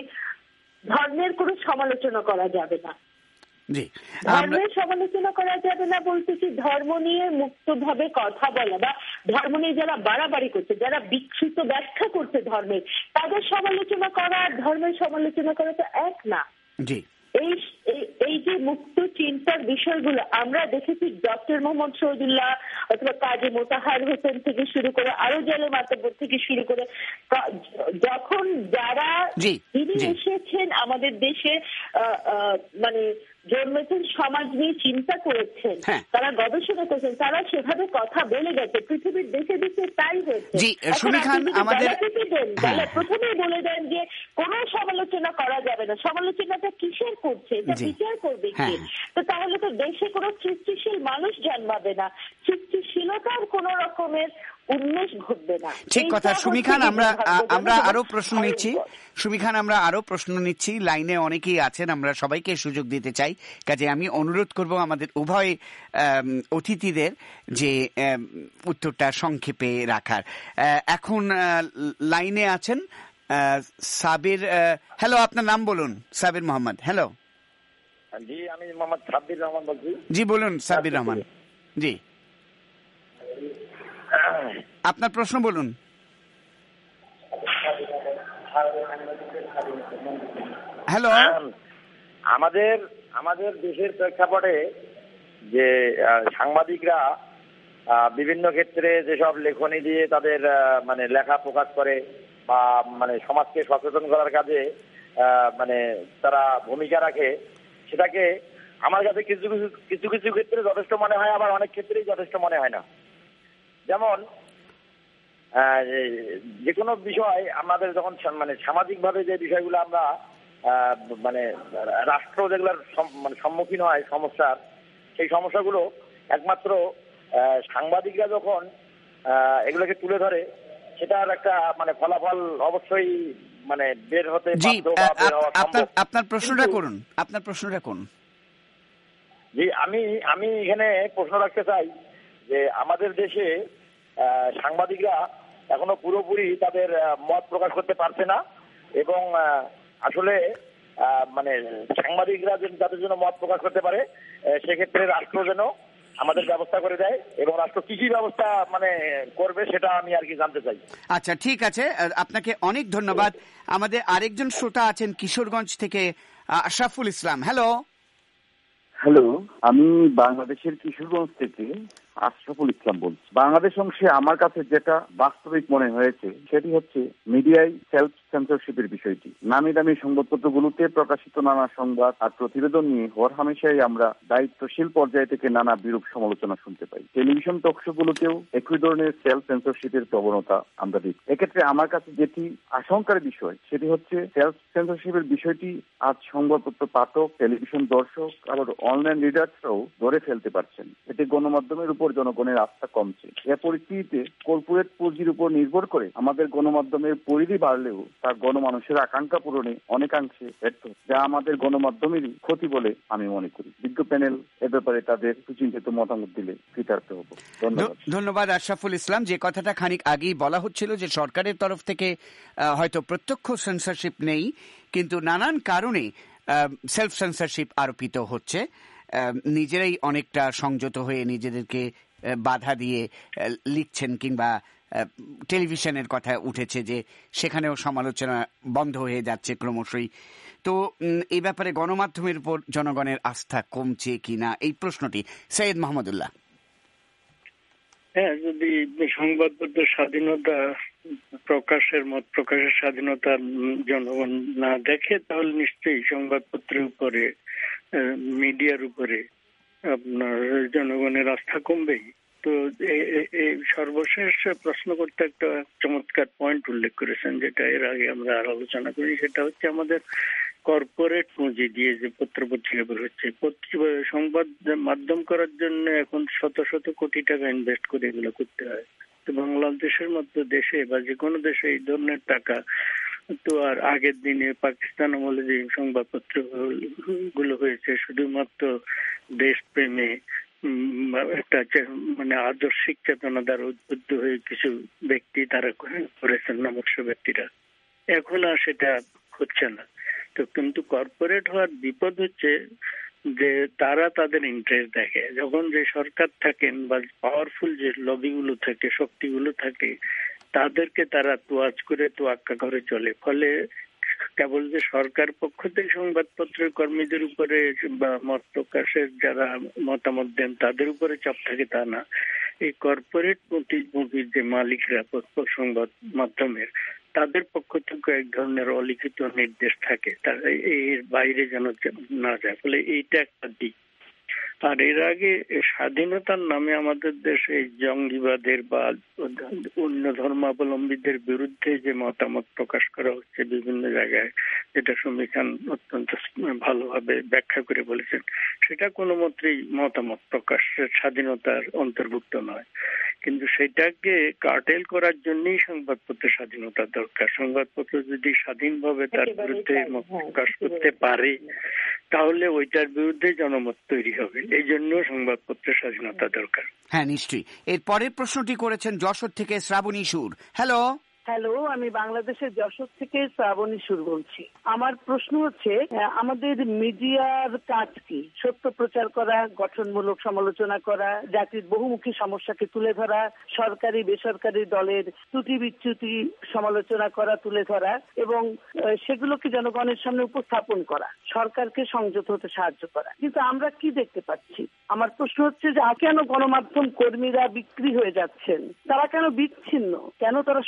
ধর্মের কোনো সমালোচনা করা যাবে না। ধর্মের সমালোচনা করা যাবে না বলতে কি, ধর্ম নিয়ে মুক্তভাবে কথা বলা বা ধর্ম নিয়ে যারা বাড়াবাড়ি করছে, যারা বিকৃত ব্যাখ্যা করছে ধর্মের, তাদের সমালোচনা করা আর ধর্মের সমালোচনা করা তো এক না। এই এই যে মুক্ত চিন্তার বিষয়গুলো আমরা দেখেছি ডক্টর মোহাম্মদ শহীদুল্লাহ অথবা কাজী মোতাহার হোসেন থেকে শুরু করে আরো জেলে মাতব্বর থেকে শুরু করে, যখন যারা তিনি এসেছেন আমাদের দেশে মানে জন্মেছেন, সমাজ নিয়ে চিন্তা করেছেন, তারা গবেষণা করেছেন, তারা সেভাবে কথা বলে গেছে, পৃথিবীর দেশে দেশে তাই হয়েছে। প্রথমেই বলে দেন যে কোনো সমালোচনা করা যাবে না, সমালোচনাটা কিসের করছে, এটা বিচার করবে কে? তো তাহলে তো দেশে কোনো সৃষ্টিশীল মানুষ জন্মাবে না, সৃষ্টিশীলতার কোন রকমের উন্মেষ ঘটবে না। ঠিক কথা সুমি খান, আমরা আমরা আরো প্রশ্ন নিচ্ছি। সুমি খান, আমরা আরো প্রশ্ন নিচ্ছি, লাইনে অনেকেই আছেন, আমরা সবাইকে সুযোগ দিতে চাই, কাজে আমি অনুরোধ করব আমাদের উভয় অতিথিদের যে উত্তরটা সংক্ষেপে রাখার। এখন লাইনে আছেন সাবির। হ্যালো, আপনার নাম বলুন। সাবির মোহাম্মদ। হ্যালো। জি, আমি মোহাম্মদ সাবির রহমান বলছি। জি বলুন সাবির রহমান। জি, আপনার প্রশ্ন বলুন। হ্যালো। আমাদের আমাদের দেশের প্রেক্ষাপটে যে সাংবাদিকরা বিভিন্ন ক্ষেত্রে যেসব লেখনী দিয়ে তাদের মানে লেখা প্রকাশ করে বা মানে সমাজকে সচেতন করার কাজে মানে তারা ভূমিকা রাখে, সেটাকে আমার কাছে কিছু কিছু কিছু কিছু ক্ষেত্রে যথেষ্ট মনে হয়, আবার অনেক ক্ষেত্রেই যথেষ্ট মনে হয় না। যেমন যে কোনো বিষয় আমাদের যখন মানে সামাজিকভাবে যে বিষয়গুলো আমরা মানে রাষ্ট্র যেগুলোর মানে সম্মুখীন হয় সমস্যার, সেই সমস্যাগুলো একমাত্র সাংবাদিকরা যখন এগুলোকে তুলে ধরে সেটার একটা মানে ফলাফল অবশ্যই মানে বের হতে আপনার আপনার প্রশ্নটা করুন আপনার প্রশ্নটা করুন জি, আমি আমি এখানে প্রশ্ন রাখতে চাই যে আমাদের দেশে সাংবাদিকরা এখনো পুরোপুরি তাদের মত প্রকাশ করতে পারছে না, এবং আসলে মানে সাংবাদিকরা যাদের জন্য মত প্রকাশ করতে পারে সেক্ষেত্রে রাষ্ট্র যেন আমাদের ব্যবস্থা করে দেয়, এবং রাষ্ট্র কি কি ব্যবস্থা মানে করবে সেটা আমি আর কি জানতে চাই। আচ্ছা, ঠিক আছে, আপনাকে অনেক ধন্যবাদ। আমাদের আরেকজন শ্রোতা আছেন কিশোরগঞ্জ থেকে, আশরাফুল ইসলাম। হ্যালো হ্যালো আমি বাংলাদেশের কিশোরগঞ্জ থেকে আশরাফুল ইসলাম বলছি। বাংলাদেশ অংশে আমার কাছে যেটা বাস্তবিক মনে হয়েছে সেটি হচ্ছে মিডিয়ায় সেলফ সেন্সরশিপের বিষয়টি। নামি দামি সংবাদপত্রগুলোতে প্রকাশিত নানা সংবাদ আর প্রতিবেদন নিয়ে হরহামেশাই আমরা দায়িত্বশীল পর্যায় থেকে নানা বিরূপ সমালোচনা শুনতে পাই। টেলিভিশন টকশোগুলোতেও একই ধরনের সেলফ সেন্সরশিপের প্রবণতা আমরা দেখি। এক্ষেত্রে আমার কাছে যেটি আশঙ্কার বিষয় সেটি হচ্ছে সেলফ সেন্সরশিপের বিষয়টি আজ সংবাদপত্র পাঠক, টেলিভিশন দর্শক, আবার অনলাইন রিডার্সরাও ধরে ফেলতে পারছেন। এতে গণমাধ্যমের উপর জনগণের আস্থা কমছে। এ পরিস্থিতিতে কর্পোরেট পুঁজির উপর নির্ভর করে আমাদের গণমাধ্যমের পরিধি বাড়লেও তা গণমানুষের আকাঙ্ক্ষা পূরণে অনেকাংশে ব্যর্থ, যা আমাদের গণমাধ্যমেরই ক্ষতি বলে আমি মনে করি। বিজ্ঞ প্যানেল এ ব্যাপারে তাদের সুচিন্তিত মতামত দিলে কৃতার্থ হব। ধন্যবাদ। ধন্যবাদ আশরাফুল ইসলাম। যে কথাটা খানিক আগেই বলা হচ্ছিল যে সরকারের তরফ থেকে হয়তো প্রত্যক্ষ সেন্সরশিপ নেই, কিন্তু নানান কারণে সেলফ সেন্সরশিপ আরোপিত হচ্ছে। নিজেরাই অনেকটা সংযত হয়ে নিজেদেরকে বাধা দিয়ে লিখছেন, কিংবা টেলিভিশনের কথা উঠেছে যে সেখানেও সমালোচনা বন্ধ হয়ে যাচ্ছে ক্রমশই। তো এই ব্যাপারে গণমাধ্যমের উপর জনগণের আস্থা কমছে কিনা, এই প্রশ্নটি সৈয়দ মাহমুদুল্লাহ। হ্যাঁ, যদি সংবাদপত্র স্বাধীনতা প্রকাশের মত প্রকাশের স্বাধীনতা জনগণ না দেখে তাহলে নিশ্চয়ই সংবাদপত্রের উপরে, মিডিয়ার উপরে আপনার জনগণের আস্থা কমবেই। তো এই সর্বশেষ প্রশ্ন করতে একটা চমৎকার পয়েন্ট উল্লেখ করেছেন, যেটা এর আগে আমরা আর আলোচনা করি। সেটা হচ্ছে আমাদের কর্পোরেট পুঁজি দিয়ে যে পত্র পত্রিকা বের হচ্ছে, সংবাদ মাধ্যম করার জন্য এখন শত শত কোটি টাকা ইনভেস্ট করে এগুলো করতে হয়। তো বাংলাদেশের মতো দেশে বা যে কোনো দেশে এই ধরনের টাকা তো আর আগের দিনে পাকিস্তান আমলে যে সংবাদপত্র গুলো হয়েছে শুধুমাত্র দেশপ্রেমে একটা মানে আদর্শিক চেতনা দ্বারা উদ্বুদ্ধ হয়ে কিছু ব্যক্তি তারা করেছেন, নমস্য ব্যক্তিরা, এখন আর সেটা হচ্ছে না। তো কিন্তু কর্পোরেট হওয়ার বিপদ হচ্ছে যে তারা তাদের ইন্টারেস্ট দেখে। যখন যে সরকার থাকেন বা পাওয়ারফুল যে লবিগুলো থাকে, শক্তিগুলো থাকে, তাদেরকে তারা তোয়াজ করে তোয়াক্কা করে চলে। ফলে কেবল যে সরকার পক্ষ থেকে সংবাদপত্রের কর্মীদের উপরে বা মত প্রকাশের যারা মতামত দেন তাদের উপরে চাপ থাকে তা না, এই কর্পোরেট প্রতিনিধির যে মালিকরা সংবাদ মাধ্যমের, তাদের পক্ষ থেকে এক ধরনের অলিখিত নির্দেশ থাকে, তারা এর বাইরে যেন না যায়। ফলে এইটা একটা দিক। আর এর আগে স্বাধীনতার নামে আমাদের দেশে জঙ্গিবাদের বা অন্য ধর্মাবলম্বীদের বিরুদ্ধে যে মতামত প্রকাশ করা হচ্ছে বিভিন্ন জায়গায়, যেটা সমীর খান অত্যন্ত ভালোভাবে ব্যাখ্যা করে বলেছেন, সেটা কোনো মতেই মতামত প্রকাশের স্বাধীনতার অন্তর্ভুক্ত নয়। কিন্তু সেটাকে কার্টেল করার জন্যই সংবাদপত্রের স্বাধীনতা দরকার। সংবাদপত্র যদি স্বাধীনভাবে তার বিরুদ্ধে মত প্রকাশ করতে পারে তাহলে ওইটার বিরুদ্ধে জনমত তৈরি হবে। এই জন্য সংবাদপত্রের স্বাধীনতা দরকার। হ্যাঁ, নিশ্চয়ই। এর পরের প্রশ্নটি করেছেন যশোর থেকে শ্রাবণী সুর। হ্যালো হ্যালো আমি বাংলাদেশের যশোর থেকে শ্রাবণী সুর বলছি। আমার প্রশ্ন হচ্ছে, আমাদের মিডিয়ার কাজ কি? সত্য প্রচার করা, গঠনমূলক সমালোচনা করা, জাতির বহুমুখী সমস্যাকে তুলে ধরা, সরকারি বেসরকারি দলের ত্রুটি বিচ্যুতি সমালোচনা করা, তুলে ধরা এবং সেগুলোকে জনগণের সামনে উপস্থাপন করা, সরকারকে সংযত হতে সাহায্য করা। কিন্তু আমরা কি দেখতে পাচ্ছি? আমার প্রশ্ন হচ্ছে যে কেন গণমাধ্যম কর্মীরা বিক্রি হয়ে যাচ্ছেন? তারা কেন বিচ্ছিন্ন? কেন তারা সুযোগ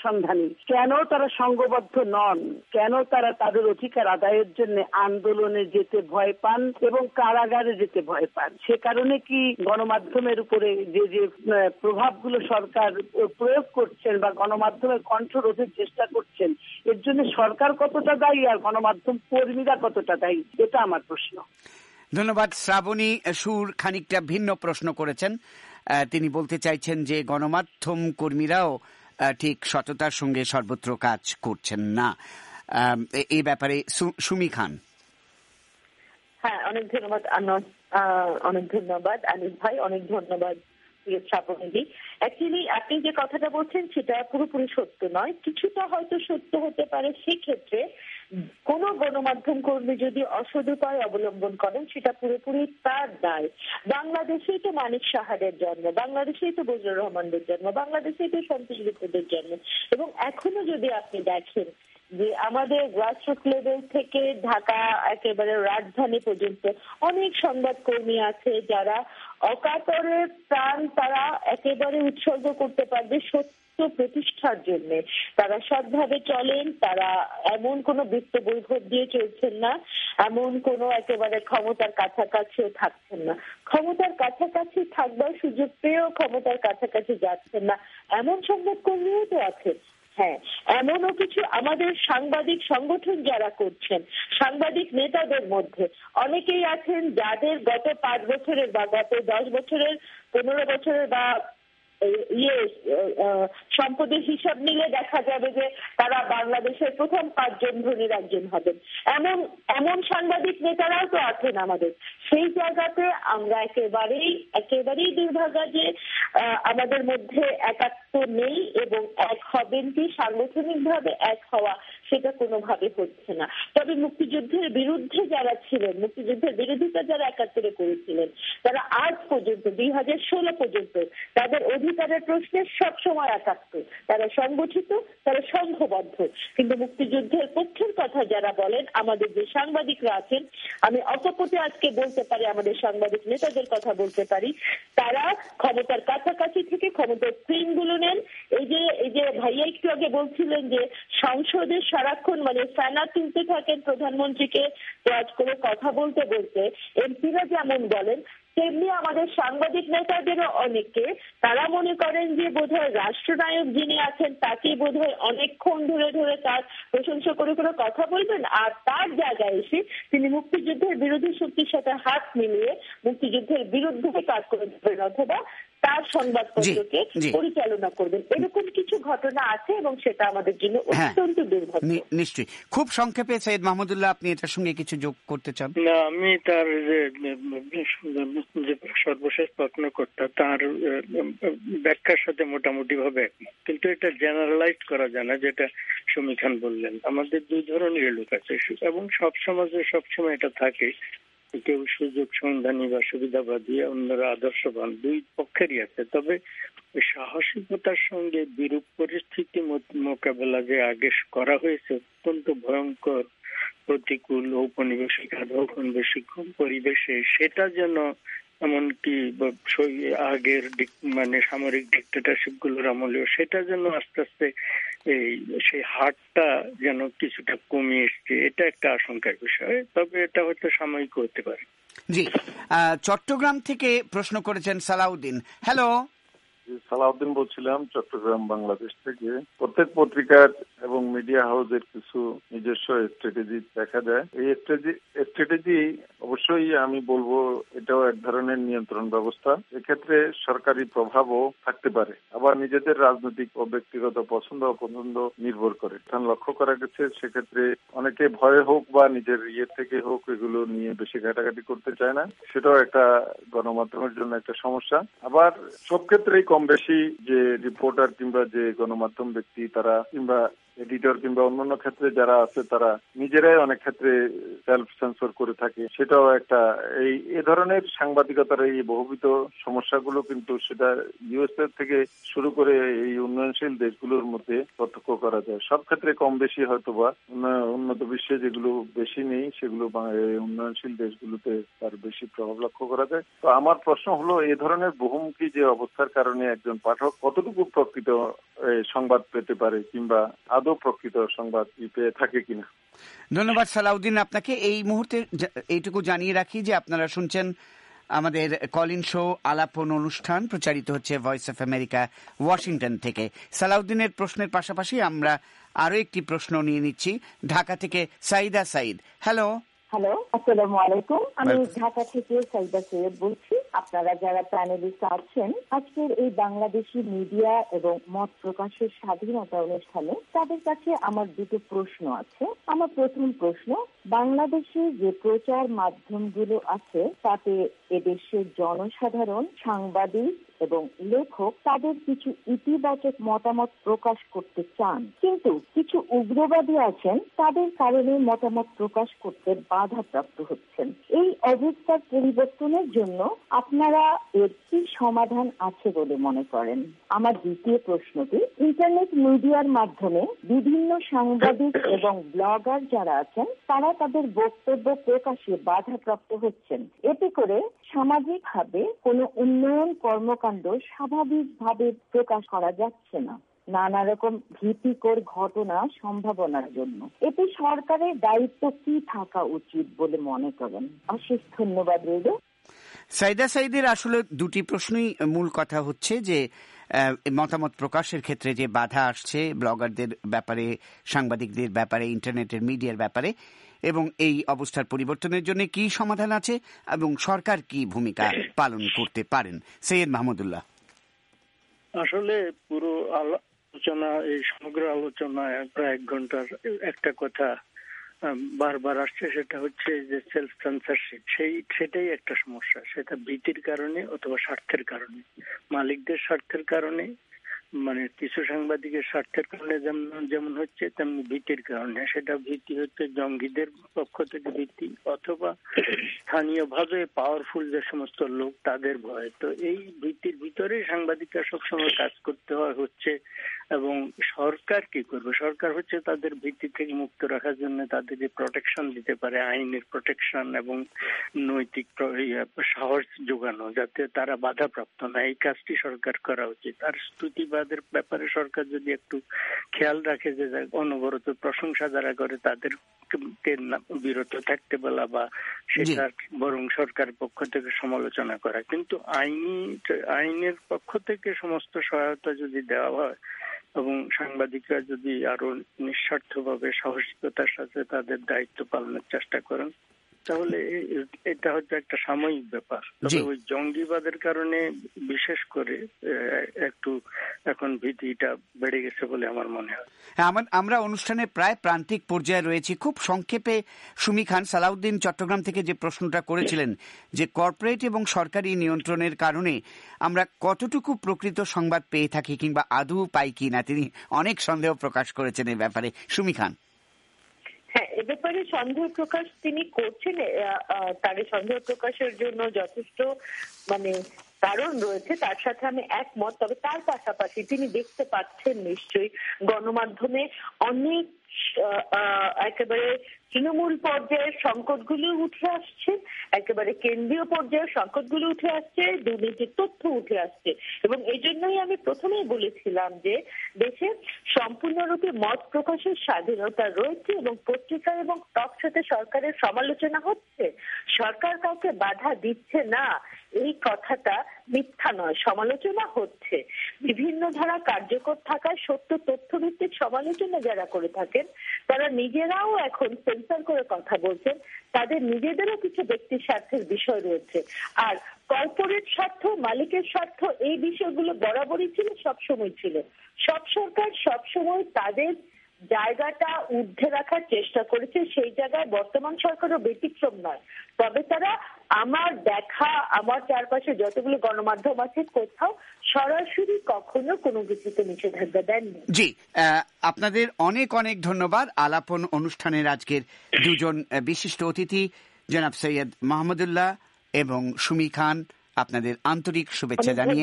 অনুসন্ধানী, কেন তারা সংঘবদ্ধ নন, কেন তারা তাদের অধিকার আদায়ের জন্য আন্দোলনে যেতে ভয় পান এবং কারাগারে যেতে ভয় পান। সে কারণে কি গণমাধ্যমের উপরে যে যে প্রভাবগুলো সরকার প্রয়োগ করছেন বা গণমাধ্যমের কণ্ঠ রোধের চেষ্টা করছেন, এর জন্য সরকার কতটা দায়ী আর গণমাধ্যম কর্মীরা কতটা দায়ী, এটা আমার প্রশ্ন। ধন্যবাদ। শ্রাবণী সুর খানিকটা ভিন্ন প্রশ্ন করেছেন। তিনি বলতে চাইছেন যে গণমাধ্যম কর্মীরাও ঠিক সততার সঙ্গে সর্বত্র কাজ করছেন না। এই ব্যাপারে সুমি খান। হ্যাঁ, অনেক ধন্যবাদ আনন্দ, অনেক ধন্যবাদ আনিস ভাই, অনেক ধন্যবাদ শ্রাবণী। অ্যাকচুয়ালি আপনি যে কথাটা বলছেন সেটা পুরোপুরি সত্য নয়, কিছুটা হয়তো সত্য হতে পারে। সেক্ষেত্রে কোন গণমাধ্যম কর্মী যদি অসদুপায় অবলম্বন করেন সেটা পুরোপুরি তার দায়। বাংলাদেশেই তো মানিক সাহাদের জন্ম, বাংলাদেশেই তো বজলুর রহমানদের জন্ম, বাংলাদেশেই তো সন্তোষ গুপ্তদের জন্ম। এবং এখনো যদি আপনি দেখেন যে আমাদের গ্রাসরুট লেভেল থেকে ঢাকা একেবারে রাজধানী পর্যন্ত অনেক সংবাদকর্মী আছে যারা অকাতরে প্রাণ তারা একেবারে উৎসর্গ করতে পারবে সত্য প্রতিষ্ঠার জন্য। তারা সৎভাবে চলেন, তারা এমন কোনো বৃত্ত বৈভব দিয়ে চলছেন না, এমন কোনো একেবারে ক্ষমতার কাছাকাছিও থাকছেন না, ক্ষমতার কাছাকাছি থাকবার সুযোগ পেয়েও ক্ষমতার কাছাকাছি যাচ্ছেন না, এমন সংবাদকর্মীও তো আছে। হ্যাঁ, এমনও কিছু আমাদের সাংবাদিক সংগঠন যারা করছেন, সাংবাদিক নেতাদের মধ্যে অনেকেই আছেন যাদের গত পাঁচ বছরের বা গত দশ বছরের পনেরো বছরের বা ইয়ে সম্পদের হিসাব নিলে দেখা যাবে যে তারা বাংলাদেশের প্রথম পাঁচজন ধনীর একজন হবেন। এমন এমন সাংবাদিক নেতারাও তো আছেন আমাদের। সেই জায়গাতে আমরা একেবারেই একেবারেই দুর্ভাগা যে আমাদের মধ্যে একাত্ম নেই এবং এক হবেন কি সাংগঠনিকভাবে এক হওয়া সেটা কোনোভাবে হচ্ছে না। তবে মুক্তিযুদ্ধের বিরুদ্ধে যারা ছিলেন, মুক্তিযুদ্ধের বিরোধিতা যারা একাত্তরে করেছিলেন, তারা আজ পর্যন্ত দুই হাজার ষোলো পর্যন্ত তাদের অধিকারের প্রশ্নে সবসময় একাত্তর, তারা সংগঠিত, তারা সংঘবদ্ধ। কিন্তু মুক্তিযুদ্ধের পক্ষের কথা যারা বলেন, আমাদের যে সাংবাদিকরা আছেন, আমি অকপটে আজকে বলতে পারি, আমাদের সাংবাদিক নেতাদের কথা বলতে পারি, তারা ক্ষমতার কাছাকাছি থেকে ক্ষমতার স্ক্রিনগুলো নেন। এই যে এই যে ভাইয়া একটু আগে বলছিলেন যে সংসদে সারাক্ষণ মানে ফ্যানা তুলতে থাকেন প্রধানমন্ত্রীকে ওয়াজ করে কথা বলতে বলতে, এমপিরা যেমন বলেন তেমনি আমাদের সাংবাদিক নেতাদেরও অনেকে তারা মনে করেন যে বোধহয় রাষ্ট্রনায়ক যিনি আছেন তাকেই বোধহয় অনেকক্ষণ ধরে ধরে তার প্রশংসা করে করে কথা বলবেন, আর তার জায়গায় এসে তিনি মুক্তিযুদ্ধের বিরোধী শক্তির সাথে হাত মিলিয়ে মুক্তিযুদ্ধের বিরুদ্ধে কাজ করে দেবেন অথবা তার সংবাদপত্রকে পরিচালনা করবেন। এরকম কিছু ঘটনা আছে এবং সেটা আমাদের জন্য অত্যন্ত দুর্ভাগ্য। নিশ্চয়ই। খুব সংক্ষেপে সৈয়দ মাহমুদুল্লাহ, আপনি এটার সঙ্গে কিছু যোগ করতে চান? না, আমি তার যে সর্বশেষ প্রশ্নকর্তা তার ব্যাখ্যার সাথে মোটামুটি ভাবে একমত, কিন্তু এটা জেনারেলাইজ করা যায় না। যেটা সুমি খান বললেন, আমাদের দুই ধরনের লোক আছে এবং সব সমাজে সবসময় এটা থাকে, কেউ সুযোগ সন্ধানী বা সুবিধাবাদী, অন্যরা আদর্শবান, দুই পক্ষেরই আছে। তবে সাহসিকতার সঙ্গে বিরূপ পরিস্থিতি মোকাবেলা যে আগে করা হয়েছে অত্যন্ত ভয়ঙ্কর প্রতিকূল ঔপনিবেশিক ঔপনিবেশিক পরিবেশে, সেটা যেন এমনকি আগের মানে সামরিক ডিক্টেটরশিপ গুলোর আমলেও সেটা যেন আস্তে আস্তে এই সেই হারটা যেন কিছুটা কমে এসছে, এটা একটা আশঙ্কার বিষয়। তবে এটা হয়তো সাময়িক হতে পারে। জি, চট্টগ্রাম থেকে প্রশ্ন করেছেন সালাউদ্দিন। হ্যালো, সালাউদ্দিন বলছিলাম চট্টগ্রাম বাংলাদেশ থেকে। প্রত্যেক পত্রিকার এবং মিডিয়া হাউসের কিছু নিজস্ব স্ট্র্যাটেজি দেখা যায়। এই স্ট্র্যাটেজি অবশ্যই আমি বলবো এটাও এক ধরনের নিয়ন্ত্রণ ব্যবস্থা। এক্ষেত্রে সরকারি প্রভাবও থাকতে পারে, আবার নিজেদের রাজনৈতিক ও ব্যক্তিগত পছন্দ অপছন্দ নির্ভর করে। লক্ষ্য করা গেছে সেক্ষেত্রে অনেকে ভয়ে হোক বা নিজের ইয়ে থেকে হোক এগুলো নিয়ে বেশি ঘাটাঘাটি করতে চায় না, সেটাও একটা গণমাধ্যমের জন্য একটা সমস্যা। আবার সব ক্ষেত্রেই কম বেশি যে রিপোর্টার কিংবা যে গণমাধ্যম ব্যক্তি তারা কিংবা এডিটর কিংবা অন্যান্য ক্ষেত্রে যারা আছে তারা নিজেরাই অনেক ক্ষেত্রে সেলফ সেন্সর করে থাকে। সেটাও একটা এই এ ধরনের সাংবাদিকতার এই বহুবিধ সমস্যাগুলো কিন্তু সেটা ইউএসএ থেকে শুরু করে এই উন্নয়নশীল দেশগুলোর মধ্যে প্রত্যক্ষ করা যায়। সব ক্ষেত্রে কম বেশি হয়তো বা উন্নত বিশ্বে যেগুলো বেশি নেই সেগুলো উন্নয়নশীল দেশগুলোতে তার বেশি প্রভাব লক্ষ্য করা যায়। তো আমার প্রশ্ন হলো, এই ধরনের বহুমুখী যে অবস্থার কারণে একজন পাঠক কতটুকু প্রকৃত সংবাদ পেতে পারে কিংবা আদৌ প্রকৃত সংবাদ পেয়ে থাকে কিনা। ধন্যবাদ সালাউদ্দিন আপনাকে। এই মুহূর্তে এইটুকু জানিয়ে রাখি যে আপনারা শুনছেন আমাদের কলিন শো আলাপন অনুষ্ঠান, প্রচারিত হচ্ছে ভয়েস অফ আমেরিকা ওয়াশিংটন থেকে। সালাউদ্দিনের প্রশ্নের পাশাপাশি আমরা আরো একটি প্রশ্ন নিয়ে নিচ্ছি ঢাকা থেকে সাইদা সাইদ। হ্যালো হ্যালো, আসসালামু আলাইকুম। আমি ঢাকা থেকে সাইদা সৈয়দ বলছি। আপনারা যারা প্যানেলিস্ট আছেন আজকের এই বাংলাদেশি মিডিয়া এবং মত প্রকাশের স্বাধীনতা অনুষ্ঠানে, তাদের কাছে আমার দুটো প্রশ্ন আছে। আমার প্রথম প্রশ্ন, বাংলাদেশে যে প্রচার মাধ্যমগুলো আছে তাতে এদেশের জনসাধারণ, সাংবাদিক এবং লেখক তাদের কিছু ইতিবাচক মতামত প্রকাশ করতে চান, কিন্তু কিছু উগ্রবাদী আছেন তাদের কারণে মতামত প্রকাশ করতে বাধাপ্রাপ্ত হচ্ছেন। এই অবস্থার পরিবর্তনের জন্য আপনারা এর কি সমাধান আছে বলে মনে করেন? আমার দ্বিতীয় প্রশ্নটি, ইন্টারনেট মিডিয়ার মাধ্যমে বিভিন্ন সাংবাদিক এবং ব্লগার যারা আছেন তারা তাদের বক্তব্য প্রকাশে বাধাপ্রাপ্ত হচ্ছেন। এতে করে সামাজিকভাবে কোনো উন্নয়ন কর্মকাণ্ড স্বাভাবিকভাবে প্রকাশ করা যাচ্ছে না, নানা রকম ভীতিকর ঘটনা সম্ভাবনার জন্য। এতে সরকারের দায়িত্ব কি থাকা উচিত বলে মনে করেন? অশেষ ধন্যবাদ রইল। সাইদা সাইদের আসলে দুটি প্রশ্নই মূল কথা হচ্ছে যে মতামত প্রকাশের ক্ষেত্রে যে বাধা আসছে ব্লগারদের ব্যাপারে, সাংবাদিকদের ব্যাপারে, ইন্টারনেটের মিডিয়ার ব্যাপারে, এবং এই অবস্থার পরিবর্তনের জন্য কি সমাধান আছে এবং সরকার কি ভূমিকা পালন করতে পারেন। সৈয়দ মাহমুদুল্লাহ। আসলে পুরো আলোচনা, এই সমগ্র আলোচনায় প্রায় এক ঘন্টার একটা কথা বারবার আসছে, সেটা হচ্ছে যে সেলফ সেন্সরশিপ। সেই সেটাই একটা সমস্যা। সেটা ভীতির কারণে অথবা স্বার্থের কারণে, মালিকদের স্বার্থের কারণে, মানে কিছু সাংবাদিকের স্বার্থের কারণে যেমন যেমন হচ্ছে তেমনি ভীতির কারণে। সেটা ভীতি হচ্ছে জঙ্গিদের পক্ষ থেকে ভীতি, অথবা স্থানীয়ভাবে পাওয়ারফুল যে সমস্ত লোক তাদের ভয়। তো এই ভীতির ভিতরে সাংবাদিকরা সবসময় কাজ করতে হয় হচ্ছে। এবং সরকার কি করবে? সরকার হচ্ছে তাদের ভীতি থেকে মুক্ত রাখার জন্য তাদেরকে প্রোটেকশন দিতে পারে, আইনের প্রোটেকশন এবং নৈতিক সাহস যোগানো, যাতে তারা বাধাপ্রাপ্ত না। এই কাজটি সরকার করা উচিত। আর স্তুতিবাদের ব্যাপারে সরকার যদি একটু খেয়াল রাখে যে অনবরত প্রশংসা যারা করে তাদের বিরত থাকতে বলা, বা সেটা বরং সরকারের পক্ষ থেকে সমালোচনা করা। কিন্তু আইনি আইনের পক্ষ থেকে সমস্ত সহায়তা যদি দেওয়া হয় এবং সাংবাদিকরা যদি আরো নিঃস্বার্থভাবে সাহসিকতার সাথে তাদের দায়িত্ব পালনের চেষ্টা করেন, তাহলে এটা হচ্ছে একটা সাময়িক ব্যাপার। তবে ওই জঙ্গিবাদের কারণে বিশেষ করে একটু এখন ভীতিটা বেড়ে গেছে বলে আমার মনে হয়। আমরা অনুষ্ঠানে প্রায় প্রান্তিক পর্যায়ে রয়েছি। খুব সংক্ষেপে সুমি খান, সালাউদ্দিন চট্টগ্রাম থেকে যে প্রশ্নটা করেছিলেন যে কর্পোরেট এবং সরকারি নিয়ন্ত্রণের কারণে আমরা কতটুকু প্রকৃত সংবাদ পেয়ে থাকি কিংবা আদৌ পাই কি না, তিনি অনেক সন্দেহ প্রকাশ করেছেন এই ব্যাপারে। সুমি খান। হ্যাঁ, এ ব্যাপারে সন্দেহ প্রকাশ তিনি করছেন। তার সন্দেহ প্রকাশের জন্য যথেষ্ট মানে কারণ রয়েছে, তার সাথে আমি একমত। তবে তার পাশাপাশি তিনি দেখতে পাচ্ছেন নিশ্চয়ই গণমাধ্যমে অনেক একেবারে তৃণমূল পর্যায়ের সংকটগুলো উঠে আসছে, একেবারে কেন্দ্রীয় পর্যায়ের সংকটগুলো উঠে আসছে, দুর্নীতির তথ্য উঠে আসছে। এবং এই জন্যই আমি প্রথমেই বলেছিলাম যে দেশে সম্পূর্ণরূপে মত প্রকাশের স্বাধীনতা রয়েছে এবং পত্রিকা এবং টক শোতে সরকারের সমালোচনা হচ্ছে। সরকার কাউকে বাধা দিচ্ছে না, এই কথাটা মিথ্যা নয়, সমালোচনা হচ্ছে। বিভিন্ন ধারা কার্যকর থাকায় সত্য তথ্যভিত্তিক সমালোচনা যারা করে থাকেন তারা নিজেরাও এখন সেন্সর করে কথা বলছেন, তাদের নিজেদেরও কিছু ব্যক্তির স্বার্থের বিষয় রয়েছে। আর কর্পোরেট স্বার্থ, মালিকের স্বার্থ, এই বিষয়গুলো বরাবরই ছিল, সবসময় ছিল। সব সরকার সবসময় তাদের জায়গাটা ঊর্ধ্বে রাখার চেষ্টা করেছে, সেই জায়গায় বর্তমান সরকারও ব্যতিক্রম নয়। তবে তারা আমার দেখা, আমার চারপাশে যতগুলো গণমাধ্যম আছে কোথাও সরাসরি কখনো কোনো কিছুতে নিষেধাজ্ঞা দেননি। জি, আপনাদের অনেক অনেক ধন্যবাদ। আলাপন অনুষ্ঠানের আজকের দুজন বিশিষ্ট অতিথি জনাব সৈয়দ মাহমুদুল্লাহ এবং সুমি খান, আপনাদের আন্তরিক শুভেচ্ছা জানিয়ে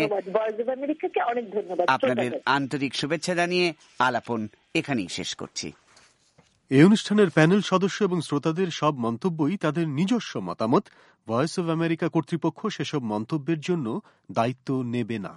অনেক ধন্যবাদ আপনাদের আন্তরিক শুভেচ্ছা জানিয়ে আলাপন এখানেই শেষ করছি। এই অনুষ্ঠানের প্যানেল সদস্য এবং শ্রোতাদের সব মন্তব্যই তাদের নিজস্ব মতামত। ভয়েস অব আমেরিকা কর্তৃপক্ষ সেসব মন্তব্যের জন্য দায়িত্ব নেবে না।